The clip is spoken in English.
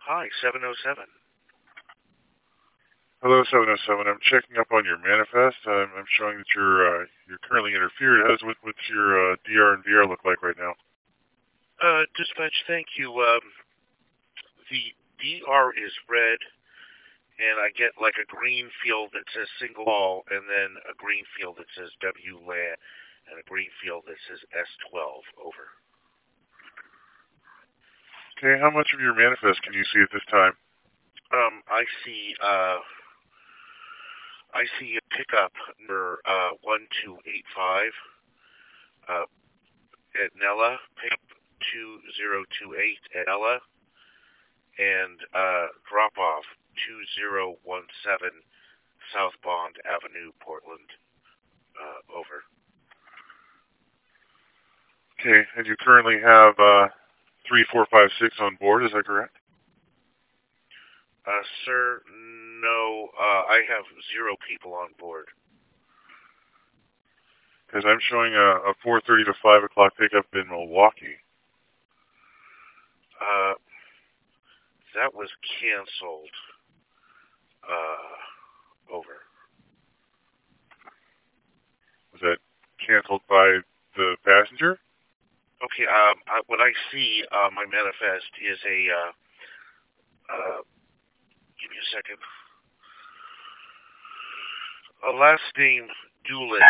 Hi, 707. Hello, 707. I'm checking up on your manifest. I'm showing that you're currently interfered. What's your DR and VR look like right now? Dispatch, thank you. The DR is red, and I get like a green field that says single hall, and then a green field that says W land, and a green field that says S12. Over. Okay, how much of your manifest can you see at this time? I see. I see a pickup number 1285 uh, at Nella, pickup 2028 at Nella, and drop off 2017 South Bond Avenue, Portland. Over. Okay, and you currently have 3456 on board. Is that correct? Sir, no, I have 0 people on board. Because I'm showing a 4:30 to 5 o'clock pickup in Milwaukee. Uh, that was canceled. Over. Was that canceled by the passenger? Okay, what I see on my manifest is give me a second. A last name Doolittle.